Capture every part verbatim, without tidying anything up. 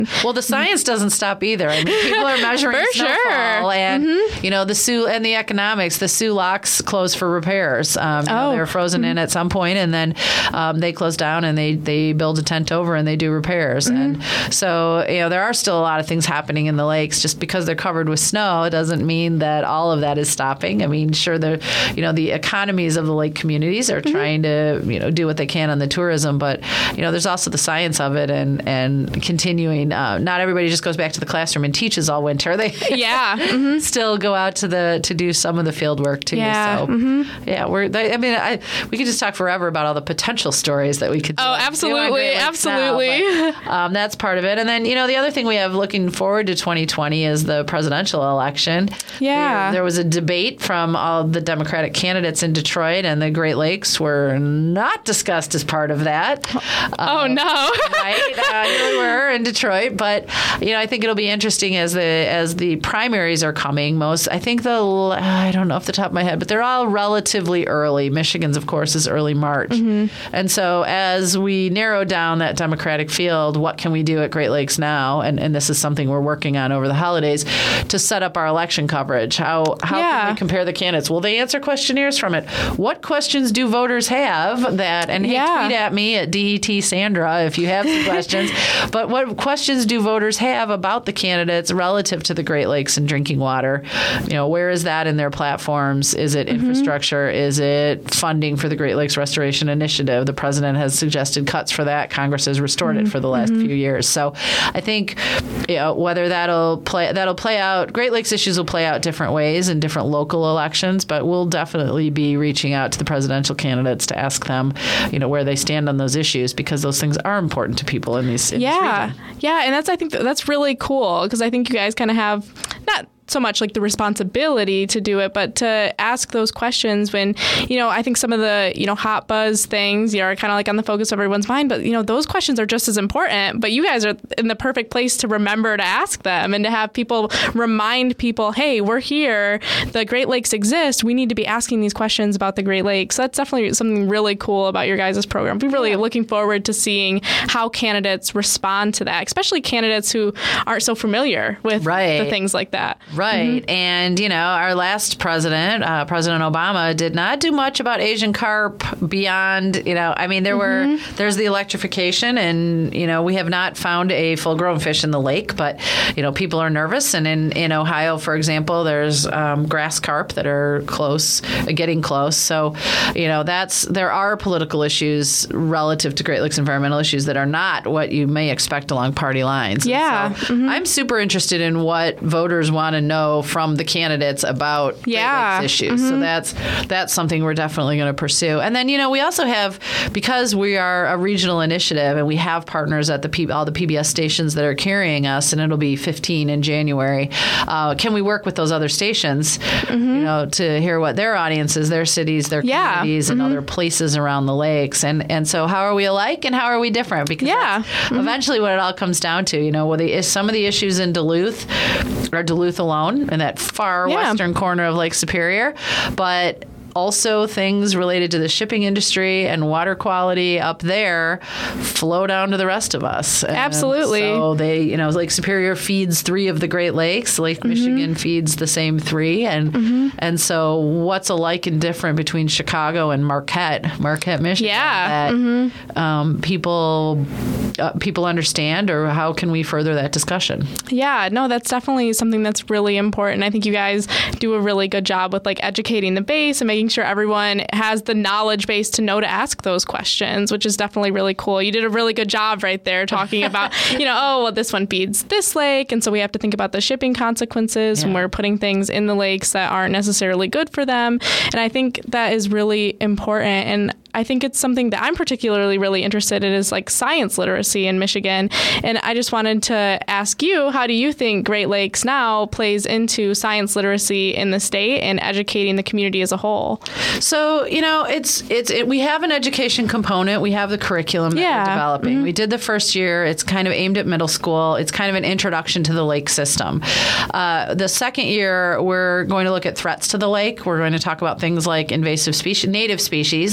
Well, the science doesn't stop either. I mean, people are measuring For snowfall, sure. and mm-hmm. you know the Soo and the economics. The Soo locks close for repairs. Um, you oh. know, they were frozen mm-hmm. in at some point, and then um, they close down and they they build a tent over and they do repairs. Mm-hmm. And so you know there are still a lot of things happening in the lakes. Just because they're covered with snow, it doesn't mean that all of that is stopping. I mean, sure, the you know the economies of the lake communities are mm-hmm. trying to you know do what they can on the tourism, but you know there's also the science of it and and continuing. Uh, not everybody just goes back to the classroom and teaches all winter. They yeah mm-hmm. still go out to the to do some of the field work too. Yeah. So mm-hmm. yeah, we're. I mean, I, we could just talk forever about all the potential stories that we could. Oh, do absolutely, absolutely. Now, but, um, that's part of it. And then you know the other thing we have looking forward to twenty twenty is the presidential election. Yeah, there, there was a debate from all the Democratic candidates in Detroit, and the Great Lakes were not discussed as part of that. Oh um, no, right? Uh, here we were in Detroit, but you know I think it'll be interesting as the as the primaries are coming. Most I think the I don't know off the top of my head, but they're all relatively early. Michigan's, of course, is early March, mm-hmm. and so as we narrow down that Democratic field, what can we do at Great Lakes now? And and this is something we're working on over the holidays to set up our election coverage. How how yeah. can we compare the candidates? Will they answer questionnaires from it? What questions do voters have that? And hey, yeah. tweet at me at D E T Sandra if you have some questions. But what questions do voters have about the candidates relative to the Great Lakes and drinking water? You know, where is that in their platforms? Is it mm-hmm. infrastructure? Is it funding for the Great Lakes Restoration Initiative? The president has suggested cuts for that. Congress has restored mm-hmm. it for the last mm-hmm. few years. So I think you know, whether that'll play that'll play out, Great Lakes issues will play out different ways in different local elections, but we'll definitely be reaching out to the presidential candidates to ask them, you know, where they stand on those issues, because those things are important to people in these in yeah this region. Yeah, and that's I think that's really cool, because I think you guys kind of have not so much like the responsibility to do it, but to ask those questions when, you know, I think some of the, you know, hot buzz things, you know, are kind of like on the focus of everyone's mind, but, you know, those questions are just as important, but you guys are in the perfect place to remember to ask them and to have people remind people, hey, we're here, the Great Lakes exist, we need to be asking these questions about the Great Lakes. So that's definitely something really cool about your guys' program. We're really yeah. looking forward to seeing how candidates respond to that, especially candidates who aren't so familiar with right. the things like that. Right. Mm-hmm. And, you know, our last president, uh, President Obama, did not do much about Asian carp beyond, you know, I mean, there mm-hmm. were, there's the electrification and, you know, we have not found a full grown fish in the lake, but, you know, people are nervous. And in, in Ohio, for example, there's um, grass carp that are close, getting close. So, you know, that's, there are political issues relative to Great Lakes environmental issues that are not what you may expect along party lines. Yeah. So mm-hmm. I'm super interested in what voters want to know from the candidates about yeah. Great Lakes issues. Mm-hmm. So that's that's something we're definitely going to pursue. And then, you know, we also have, because we are a regional initiative and we have partners at the P, all the P B S stations that are carrying us, and it'll be fifteen in January. Uh, can we work with those other stations, mm-hmm. you know, to hear what their audiences, their cities, their yeah. communities, mm-hmm. and other places around the lakes? And and so how are we alike and how are we different? Because yeah. that's mm-hmm. eventually what it all comes down to. You know, well, the, some of the issues in Duluth are Duluth alone, in that far yeah. western corner of Lake Superior, but also things related to the shipping industry and water quality up there flow down to the rest of us. And absolutely. So they, you know, Lake Superior feeds three of the Great Lakes. Lake mm-hmm. Michigan feeds the same three. And mm-hmm. and so what's alike and different between Chicago and Marquette, Marquette, Michigan? Yeah. That mm-hmm. um, people uh, people understand, or how can we further that discussion? Yeah, no, that's definitely something that's really important. I think you guys do a really good job with like educating the base and making sure everyone has the knowledge base to know to ask those questions, which is definitely really cool. You did a really good job right there talking about, you know, oh, well, this one feeds this lake, and so we have to think about the shipping consequences yeah. when we're putting things in the lakes that aren't necessarily good for them. And I think that is really important. And I think it's something that I'm particularly really interested in is like science literacy in Michigan. And I just wanted to ask you, how do you think Great Lakes Now plays into science literacy in the state and educating the community as a whole? So, you know, it's it's it, we have an education component. We have the curriculum that yeah. we're developing. Mm-hmm. We did the first year. It's kind of aimed at middle school. It's kind of an introduction to the lake system. Uh, the second year, we're going to look at threats to the lake. We're going to talk about things like invasive species, native species, and mm-hmm. invasive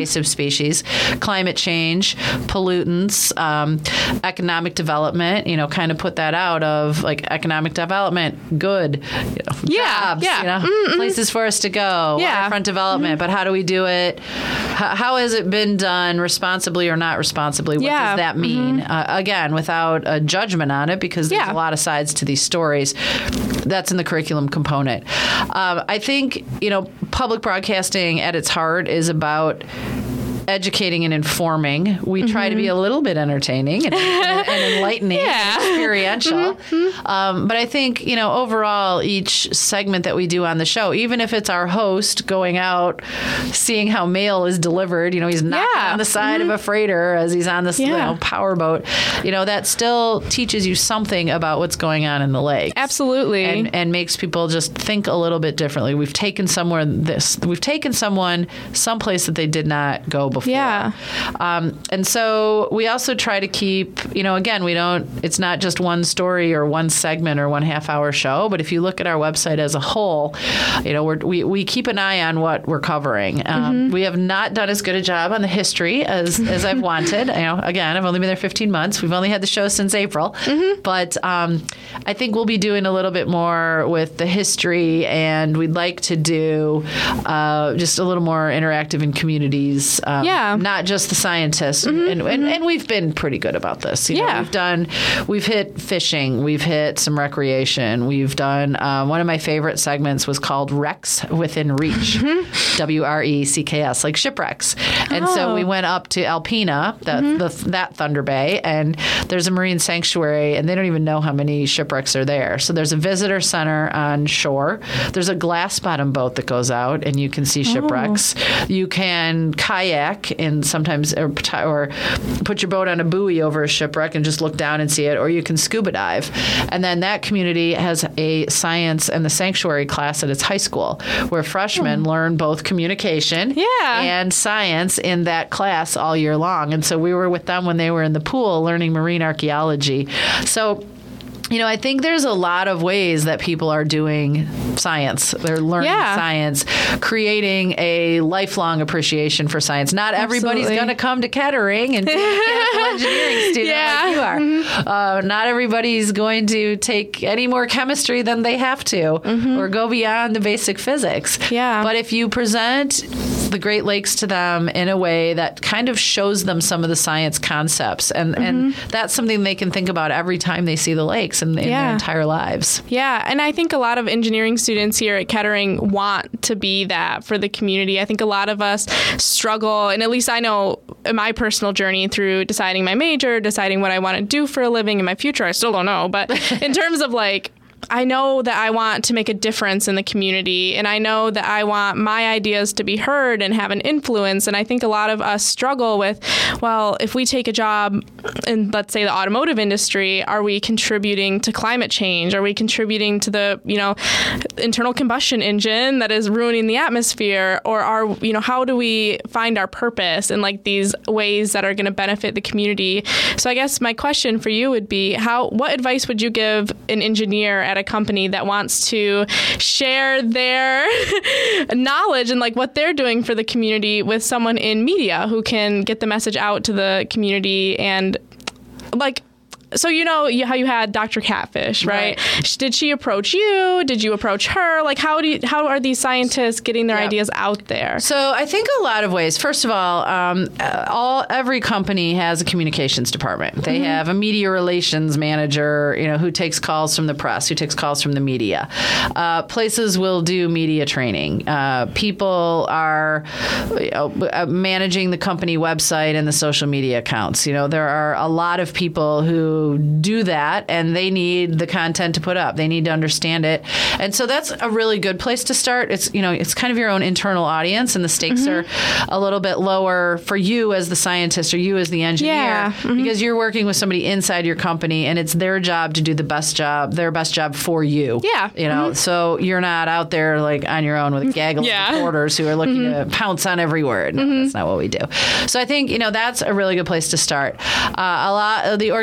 invasive species, climate change, pollutants, um, economic development, you know, kind of put that out of like economic development, good, you know, Yeah, jobs, yeah. you know, Mm-hmm. places for us to go, Yeah. waterfront development, Mm-hmm. but how do we do it? How, how has it been done responsibly or not responsibly? What Yeah. does that mean? Uh, again, without a judgment on it, because there's Yeah. a lot of sides to these stories. That's in the curriculum component. Um, I think, you know, public broadcasting at its heart is about educating and informing. We try mm-hmm. to be a little bit entertaining and, and, and enlightening yeah. and experiential. Mm-hmm. Um, but I think, you know, overall, each segment that we do on the show, even if it's our host going out, seeing how mail is delivered, you know, he's knocking yeah. on the side mm-hmm. of a freighter as he's on this yeah. you know, power boat, you know, that still teaches you something about what's going on in the lake. Absolutely. And, and makes people just think a little bit differently. We've taken somewhere this, we've taken someone someplace that they did not go before. Yeah. Um, and so we also try to keep, you know, again, we don't, it's not just one story or one segment or one half hour show, but if you look at our website as a whole, you know, we're, we, we keep an eye on what we're covering. Um, mm-hmm. We have not done as good a job on the history as, as I've wanted. You know, again, I've only been there fifteen months. We've only had the show since April, mm-hmm. but um, I think we'll be doing a little bit more with the history, and we'd like to do uh, just a little more interactive in communities. Um, Yeah. Not just the scientists. Mm-hmm, and, mm-hmm. and, and we've been pretty good about this. You yeah. know, we've done, we've hit fishing, we've hit some recreation. We've done, uh, one of my favorite segments was called Wrecks Within Reach, mm-hmm. W R E C K S, like shipwrecks. And oh. so we went up to Alpena, the, mm-hmm. the, that Thunder Bay, and there's a marine sanctuary, and they don't even know how many shipwrecks are there. So there's a visitor center on shore. There's a glass bottom boat that goes out, and you can see shipwrecks. Oh. You can kayak and sometimes or, or put your boat on a buoy over a shipwreck and just look down and see it, or you can scuba dive. And then that community has a science and the sanctuary class at its high school where freshmen oh. learn both communication yeah. and science in that class all year long. And so we were with them when they were in the pool learning marine archaeology. So you know, I think there's a lot of ways that people are doing science. They're learning yeah. science, creating a lifelong appreciation for science. Not everybody's going to come to Kettering and be a chemical engineering student yeah. like you are. Mm-hmm. Uh, not everybody's going to take any more chemistry than they have to mm-hmm. or go beyond the basic physics. Yeah. But if you present the Great Lakes to them in a way that kind of shows them some of the science concepts, and, mm-hmm. and that's something they can think about every time they see the lakes in, in yeah. their entire lives. Yeah, and I think a lot of engineering students here at Kettering want to be that for the community. I think a lot of us struggle, and at least I know in my personal journey through deciding my major, deciding what I want to do for a living in my future, I still don't know, but in terms of like, I know that I want to make a difference in the community, and I know that I want my ideas to be heard and have an influence. And I think a lot of us struggle with, well, if we take a job in, let's say, the automotive industry, are we contributing to climate change? Are we contributing to the, you know, internal combustion engine that is ruining the atmosphere? Or are, you know, how do we find our purpose in like these ways that are going to benefit the community? So I guess my question for you would be, how, what advice would you give an engineer at a company that wants to share their knowledge and like what they're doing for the community with someone in media who can get the message out to the community? And like, so you know how you had Doctor Catfish, right? right? Did she approach you? Did you approach her? Like, how do you, how are these scientists getting their yep. ideas out there? So I think a lot of ways. First of all, um, all every company has a communications department. They mm-hmm. have a media relations manager, you know, who takes calls from the press, who takes calls from the media. Uh, places will do media training. Uh, people are you know, managing the company website and the social media accounts. You know, there are a lot of people who do that, and they need the content to put up. They need to understand it. And so that's a really good place to start. It's, you know, it's kind of your own internal audience, and the stakes mm-hmm. are a little bit lower for you as the scientist or you as the engineer yeah. mm-hmm. because you're working with somebody inside your company, and it's their job to do the best job, their best job for you. Yeah. You know, mm-hmm. so you're not out there like on your own with a gaggle yeah. of reporters who are looking mm-hmm. to pounce on every word. No, mm-hmm. that's not what we do. So I think, you know, that's a really good place to start. Uh, a lot of the organizations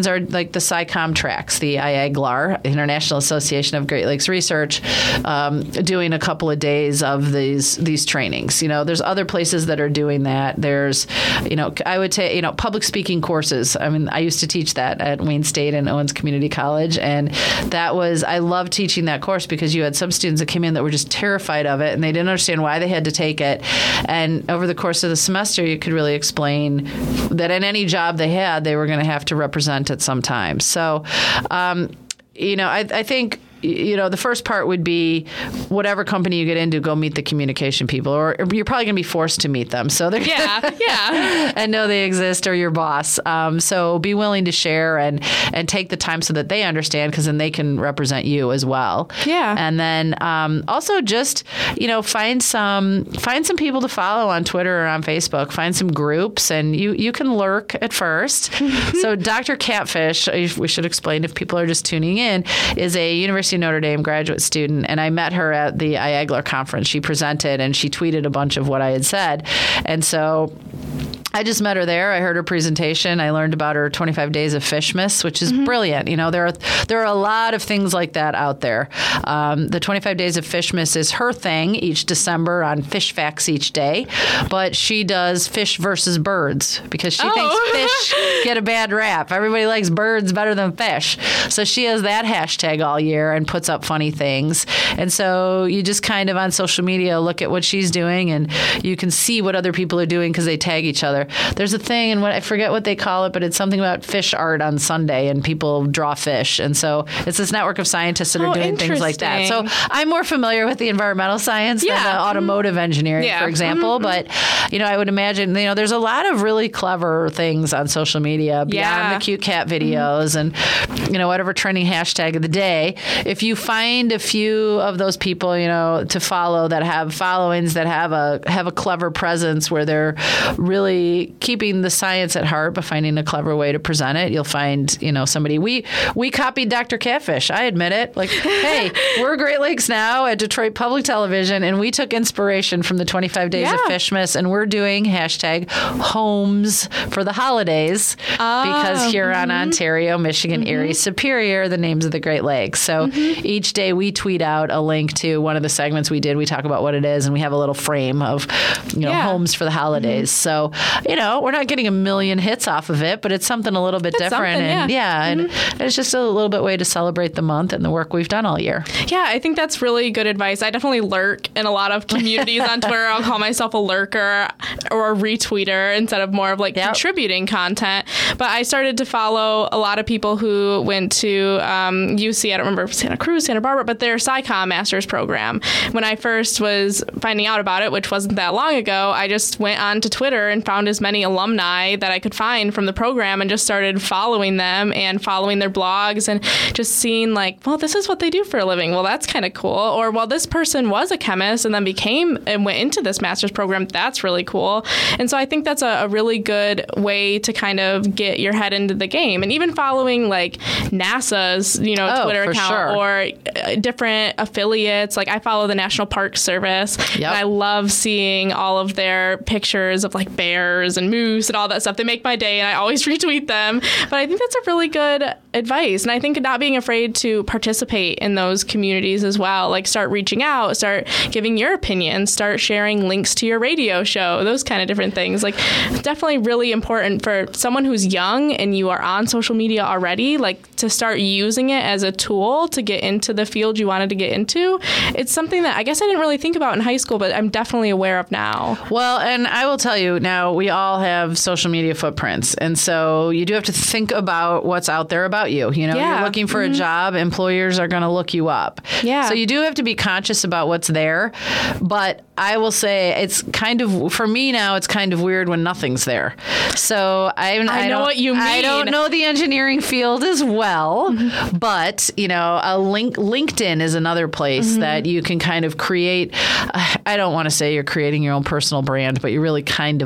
institutions are like the SciComm tracks, the I A G L A R, International Association of Great Lakes Research, um, doing a couple of days of these these trainings. You know, there's other places that are doing that. There's, you know, I would say, you know, public speaking courses. I mean, I used to teach that at Wayne State and Owens Community College, and that was, I loved teaching that course because you had some students that came in that were just terrified of it, and they didn't understand why they had to take it. And over the course of the semester, you could really explain that in any job they had, they were going to have to represent it sometime. So, um, you know, I, I think, you know, the first part would be whatever company you get into, go meet the communication people, or you're probably going to be forced to meet them. So they're yeah, yeah, and know they exist, or your boss. Um, so be willing to share and and take the time so that they understand, because then they can represent you as well. Yeah, and then um, also just you know find some find some people to follow on Twitter or on Facebook. Find some groups, and you you can lurk at first. So Doctor Catfish, we should explain if people are just tuning in, is a University of Notre Dame graduate student, and I met her at the I A G L A R conference. She presented and she tweeted a bunch of what I had said, and so I just met her there. I heard her presentation. I learned about her twenty-five days of Fishmas, which is mm-hmm. brilliant. You know, there are there are a lot of things like that out there. Um, the twenty-five days of Fishmas is her thing each December on Fish Facts each day, but she does fish versus birds because she oh. thinks fish get a bad rap. Everybody likes birds better than fish. So she has that hashtag all year and puts up funny things. And so you just kind of on social media look at what she's doing, and you can see what other people are doing because they tag each other. There's a thing, and what I forget what they call it, but it's something about fish art on Sunday, and people draw fish. And so it's this network of scientists that are oh, doing things like that. So I'm more familiar with the environmental science yeah. than the automotive engineering, yeah. for example. Mm-hmm. But, you know, I would imagine, you know, there's a lot of really clever things on social media beyond yeah. the cute cat videos mm-hmm. and, you know, whatever trending hashtag of the day. If you find a few of those people, you know, to follow that have followings, that have a have a clever presence where they're really keeping the science at heart, but finding a clever way to present it, you'll find, you know, somebody. We we copied Doctor Catfish. I admit it. Like, hey, we're Great Lakes Now at Detroit Public Television, and we took inspiration from the twenty-five days yeah. of Fishmas, and we're doing hashtag homes for the holidays oh, because Huron, mm-hmm. Ontario, Michigan, mm-hmm. Erie, Superior, the names of the Great Lakes. So mm-hmm. each day we tweet out a link to one of the segments we did. We talk about what it is, and we have a little frame of, you know, yeah. homes for the holidays. Mm-hmm. So, you know, we're not getting a million hits off of it, but it's something a little bit it's different. And yeah, mm-hmm. and it's just a little bit way to celebrate the month and the work we've done all year. Yeah, I think that's really good advice. I definitely lurk in a lot of communities on Twitter. I'll call myself a lurker or a retweeter instead of more of like yep. contributing content. But I started to follow a lot of people who went to um, U C, I don't remember Santa Cruz, Santa Barbara, but their SciComm master's program. When I first was finding out about it, which wasn't that long ago, I just went on to Twitter and found as many alumni that I could find from the program and just started following them and following their blogs and just seeing like, well, this is what they do for a living. Well, that's kind of cool. Or, well, this person was a chemist and then became and went into this master's program. That's really cool. And so I think that's a, a really good way to kind of get your head into the game. And even following like NASA's, you know, oh, Twitter account sure. or uh, different affiliates. Like I follow the National Park Service. Yep. And I love seeing all of their pictures of like bears and moose and all that stuff. They make my day and I always retweet them. But I think that's a really good advice. And I think not being afraid to participate in those communities as well. Like start reaching out, start giving your opinion, start sharing links to your radio show, those kind of different things. Like definitely really important for someone who's young and you are on social media already, like to start using it as a tool to get into the field you wanted to get into. It's something that I guess I didn't really think about in high school, but I'm definitely aware of now. Well, and I will tell you now, we all have social media footprints. And so you do have to think about what's out there about you. You know, yeah. you're looking for mm-hmm. a job, employers are going to look you up. Yeah. So you do have to be conscious about what's there. But I will say it's kind of, for me now, it's kind of weird when nothing's there. So I, I, I know don't, what you mean. I don't know the engineering field as well, mm-hmm. but, you know, a link, LinkedIn is another place mm-hmm. that you can kind of create. Uh, I don't want to say you're creating your own personal brand, but you really kind of are.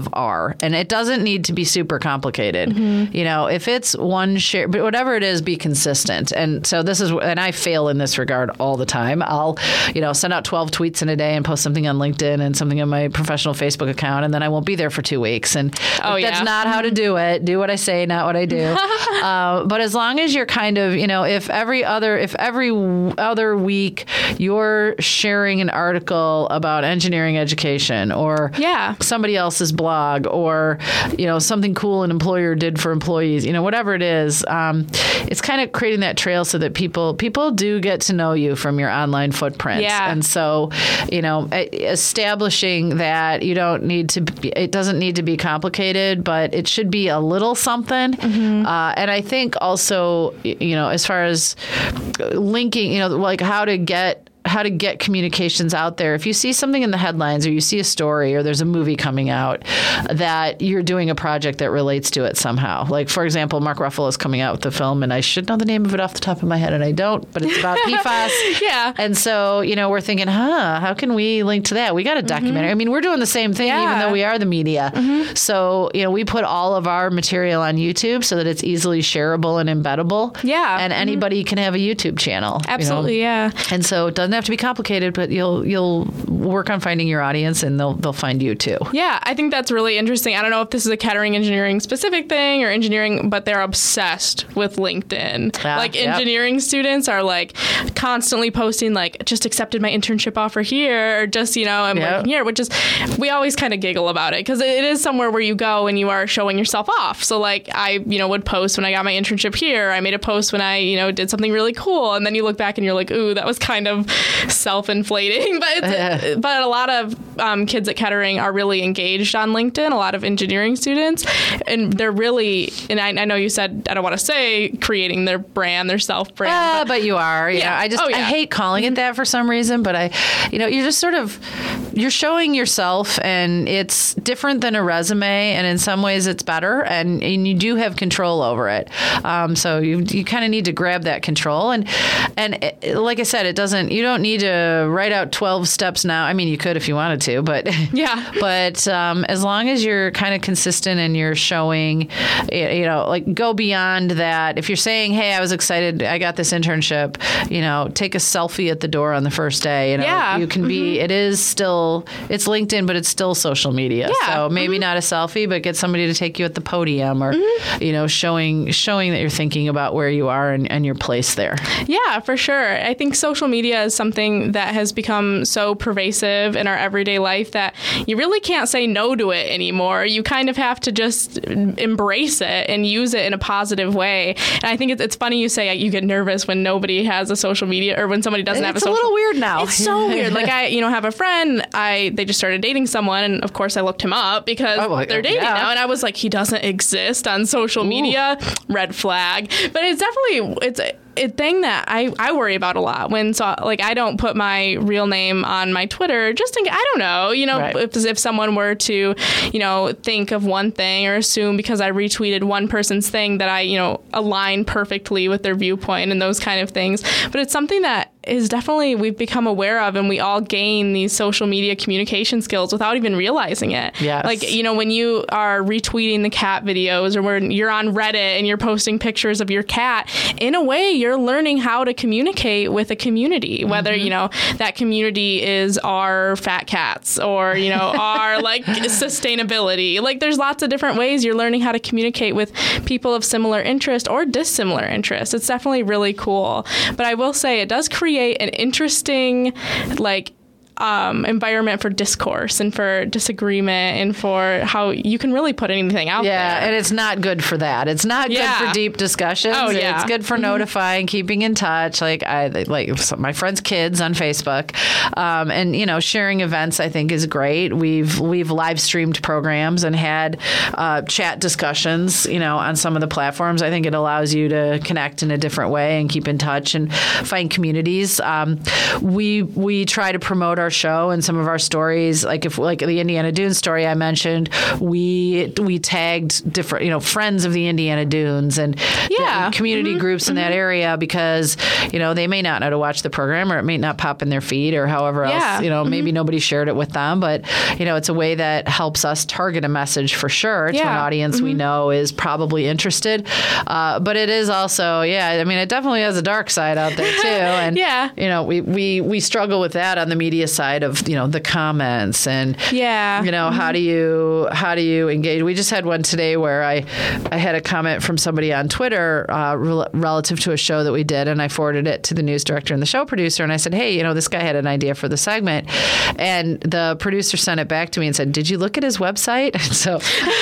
share, and it doesn't need to be super complicated. Mm-hmm. You know, if it's one share, but whatever it is, be consistent. And so this is, and I fail in this regard all the time. I'll, you know, send out twelve tweets in a day and post something on LinkedIn and something on my professional Facebook account, and then I won't be there for two weeks. And oh, that's yeah. not how to do it. Do what I say, not what I do. uh, but as long as you're kind of, you know, if every other, if every other week you're sharing an article about engineering education or yeah. somebody else's blog or, you know, something cool an employer did for employees, you know, whatever it is, um, it's kind of creating that trail so that people people do get to know you from your online footprint. Yeah. And so, you know, establishing that you don't need to, be, it doesn't need to be complicated, but it should be a little something. Mm-hmm. Uh, and I think also, you know, as far as linking, you know, like how to get how to get communications out there. If you see something in the headlines or you see a story or there's a movie coming out that you're doing a project that relates to it somehow. Like, for example, Mark Ruffalo is coming out with the film, and I should know the name of it off the top of my head, and I don't, but it's about P FAS. Yeah. And so, you know, we're thinking, huh, how can we link to that? We got a documentary. Mm-hmm. I mean, we're doing the same thing, yeah. even though we are the media. Mm-hmm. So, you know, we put all of our material on YouTube so that it's easily shareable and embeddable. Yeah. And anybody mm-hmm. can have a YouTube channel. Absolutely, you know? yeah. And so it doesn't have to be complicated, but you'll you'll work on finding your audience, and they'll they'll find you too. Yeah, I think that's really interesting. I don't know if this is a Kettering engineering specific thing or engineering, but they're obsessed with LinkedIn. Yeah, like engineering yep. students are like constantly posting like, just accepted my internship offer here, or just, you know, I'm yep. working here, which is, we always kind of giggle about it because it is somewhere where you go and you are showing yourself off. So like I, you know, would post when I got my internship here. I made a post when I, you know, did something really cool. And then you look back and you're like, ooh, that was kind of self-inflating. But it's, but a lot of um, kids at Kettering are really engaged on LinkedIn, a lot of engineering students. And they're really, and I, I know you said, I don't want to say creating their brand, their self-brand. Uh, but, but you are. You yeah. know, I just, oh, yeah. I hate calling it that for some reason, but I, you know, you're just sort of, you're showing yourself, and it's different than a resume, and in some ways it's better, and, and you do have control over it. Um, so you you kind of need to grab that control, and and it, like I said, it doesn't, you don't need to write out twelve steps now. I mean, you could if you wanted to, but yeah. But um, as long as you're kind of consistent and you're showing, you know, like go beyond that. If you're saying, hey, I was excited, I got this internship, you know, take a selfie at the door on the first day. You know, yeah. you can be, mm-hmm. it is still, it's LinkedIn, but it's still social media. Yeah. So maybe mm-hmm. not a selfie, but get somebody to take you at the podium, or, mm-hmm. you know, showing showing that you're thinking about where you are and, and your place there. Yeah, for sure. I think social media is something that has become so pervasive in our everyday life that you really can't say no to it anymore. You kind of have to just embrace it and use it in a positive way. And I think it's, it's funny you say you get nervous when nobody has a social media, or when somebody doesn't it's have a social. It's a little weird now. It's so weird. Like I, you know, have a friend. I they just started dating someone, and of course I looked him up because oh, well, they're dating yeah. now, and I was like, he doesn't exist on social Ooh. media. Red flag. But it's definitely it's. a thing that I, I worry about a lot when, so like, I don't put my real name on my Twitter just in, I don't know, you know, right. if, if someone were to, you know, think of one thing or assume because I retweeted one person's thing that I, you know, align perfectly with their viewpoint and those kind of things. But it's something that is definitely we've become aware of, and we all gain these social media communication skills without even realizing it. Yes. Like, you know, when you are retweeting the cat videos, or when you're on Reddit and you're posting pictures of your cat, in a way you're learning how to communicate with a community, whether, mm-hmm. you know, that community is our fat cats, or, you know, our like sustainability. Like, there's lots of different ways you're learning how to communicate with people of similar interest or dissimilar interest. It's definitely really cool. But I will say it does create an interesting, like, Um, environment for discourse and for disagreement, and for how you can really put anything out yeah, there. Yeah, and it's not good for that. It's not yeah. good for deep discussions. Oh, yeah. It's good for mm-hmm. notifying, keeping in touch. Like I like my friends' kids on Facebook, um, and you know, sharing events. I think is great. We've we've live streamed programs and had uh, chat discussions. You know, on some of the platforms. I think it allows you to connect in a different way and keep in touch and find communities. Um, we we try to promote our our show and some of our stories, like if like the Indiana Dunes story I mentioned, we we tagged different, you know, friends of the Indiana Dunes and yeah. community mm-hmm. groups in mm-hmm. that area because, you know, they may not know to watch the program or it may not pop in their feed or however yeah. else, you know, mm-hmm. maybe nobody shared it with them. But, you know, it's a way that helps us target a message for sure yeah. to an audience mm-hmm. we know is probably interested. Uh, but it is also, yeah, I mean, it definitely has a dark side out there too. And, yeah. you know, we, we, we struggle with that on the media side of, you know, the comments and, yeah. you know, mm-hmm. how do you, how do you engage? We just had one today where I, I had a comment from somebody on Twitter uh, rel- relative to a show that we did, and I forwarded it to the news director and the show producer, and I said, hey, you know, this guy had an idea for the segment, and the producer sent it back to me and said, did you look at his website? And so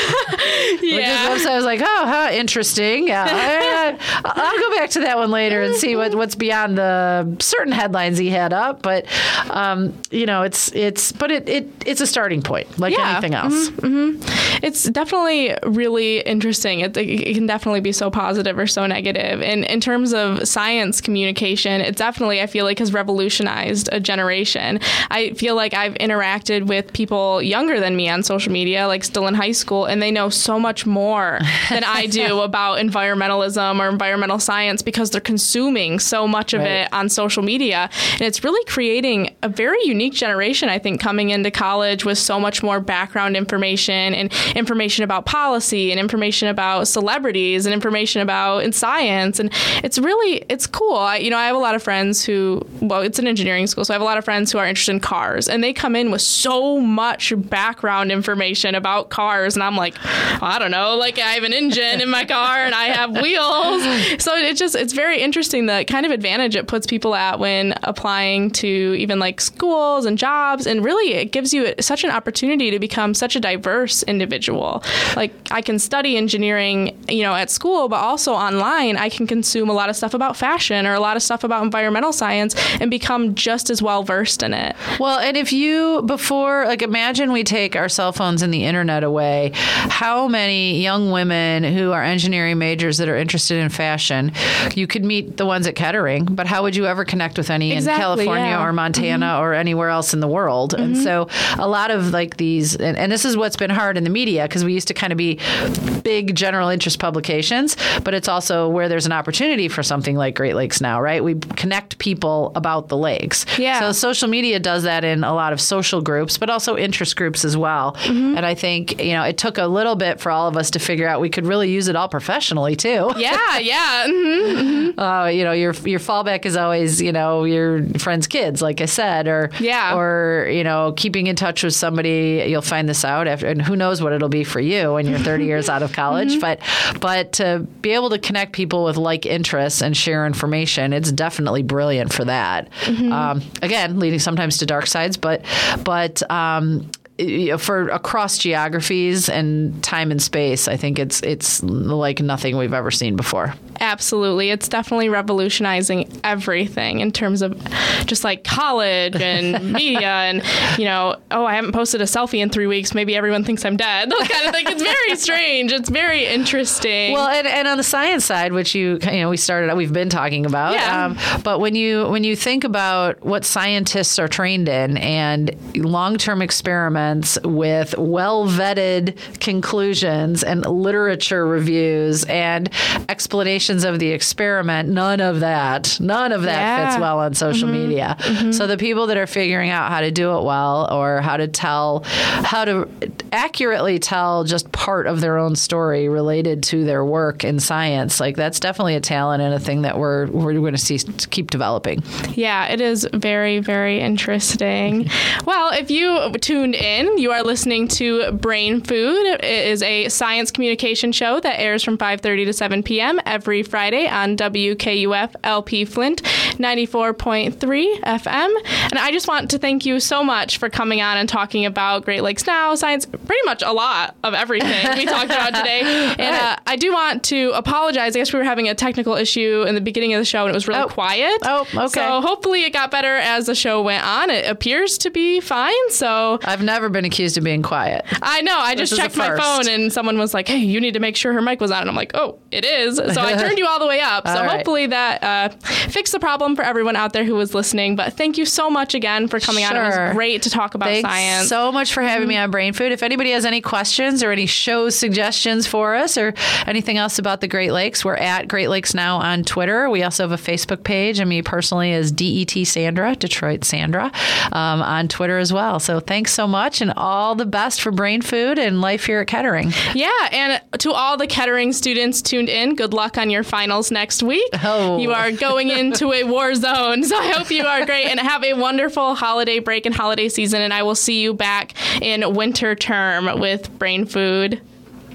yeah. his website, I was like, oh, how interesting. Yeah, I, I, I'll go back to that one later and see what, what's beyond the certain headlines he had up, but um, you know, it's it's but it, it it's a starting point, like yeah. anything else. Mm-hmm. Mm-hmm. It's definitely really interesting. It, it can definitely be so positive or so negative. And in terms of science communication, it definitely, I feel like, has revolutionized a generation. I feel like I've interacted with people younger than me on social media, like still in high school, and they know so much more than I do about environmentalism or environmental science because they're consuming so much of right. it on social media. And it's really creating a very unique generation, I think, coming into college with so much more background information and information about policy and information about celebrities and information about in science. And it's really, it's cool. I, you know, I have a lot of friends who, well, it's an engineering school, so I have a lot of friends who are interested in cars, and they come in with so much background information about cars. And I'm like, well, I don't know, like I have an engine in my car and I have wheels. So it just, it's very interesting the kind of advantage it puts people at when applying to even like schools and jobs. And really it gives you such an opportunity to become such a diverse individual. Like I can study engineering, you know, at school, but also online, I can consume a lot of stuff about fashion or a lot of stuff about environmental science and become just as well versed in it. Well, and if you, before, like imagine we take our cell phones and the internet away, how many young women who are engineering majors that are interested in fashion, you could meet the ones at Kettering, but how would you ever connect with any exactly, in California yeah. or Montana mm-hmm. or anywhere else in the world? Mm-hmm. And so a lot of like these, and, and this is what's been hard in the media, because we used to kind of be big general interest publications, but it's also where there's an opportunity for something like Great Lakes Now, right? We connect people about the lakes. Yeah. So social media does that in a lot of social groups, but also interest groups as well. Mm-hmm. And I think, you know, it took a little bit for all of us to figure out we could really use it all professionally too. Yeah, yeah. Mm-hmm, mm-hmm. Uh, you know, your your fallback is always, you know, your friend's kids, like I said, or yeah. or you know, keeping in touch with somebody. You'll find this out after, and who knows what it'll be for you when you're thirty years out of college. Mm-hmm. But but to be able to connect people with like interests and share information, it's definitely brilliant for that. Mm-hmm. Um, again, leading sometimes to dark sides, but but. Um, for across geographies and time and space, I think it's it's like nothing we've ever seen before. Absolutely. It's definitely revolutionizing everything in terms of just like college and media and, you know, oh, I haven't posted a selfie in three weeks. Maybe everyone thinks I'm dead. That kind of thing. It's very strange. It's very interesting. Well, and, and on the science side, which you, you know, we started, we've been talking about. Yeah. Um, but when you, when you think about what scientists are trained in and long-term experiments with well-vetted conclusions and literature reviews and explanations of the experiment, none of that, none of that yeah. fits well on social mm-hmm. media. Mm-hmm. So the people that are figuring out how to do it well or how to tell, how to accurately tell just part of their own story related to their work in science, like that's definitely a talent and a thing that we're we're going to see keep developing. Yeah, it is very, very interesting. Well, if you tuned in, you are listening to Brain Food. It is a science communication show that airs from five thirty to seven p.m. every Friday on W K U F L P Flint ninety-four point three F M. And I just want to thank you so much for coming on and talking about Great Lakes Now, science, pretty much a lot of everything we talked about today. And uh, I do want to apologize. I guess we were having a technical issue in the beginning of the show and it was really oh. quiet. Oh, okay. So hopefully it got better as the show went on. It appears to be fine. So I've never been accused of being quiet. I know. I just checked my phone and someone was like, hey, you need to make sure her mic was on. And I'm like, oh, it is. So I turned you all the way up. So all right. hopefully that uh, fixed the problem. problem for everyone out there who was listening. But thank you so much again for coming sure. on. It was great to talk about Thanks science. so much for having mm-hmm. me on Brain Food. If anybody has any questions or any show suggestions for us or anything else about the Great Lakes, we're at Great Lakes Now on Twitter. We also have a Facebook page, and me personally is D E T Sandra, Detroit Sandra, um, on Twitter as well. So thanks so much, and all the best for Brain Food and life here at Kettering. Yeah, and to all the Kettering students tuned in, good luck on your finals next week. Oh. You are going into a war zone, so I hope you are great and have a wonderful holiday break and holiday season, and I will see you back in winter term with Brain Food.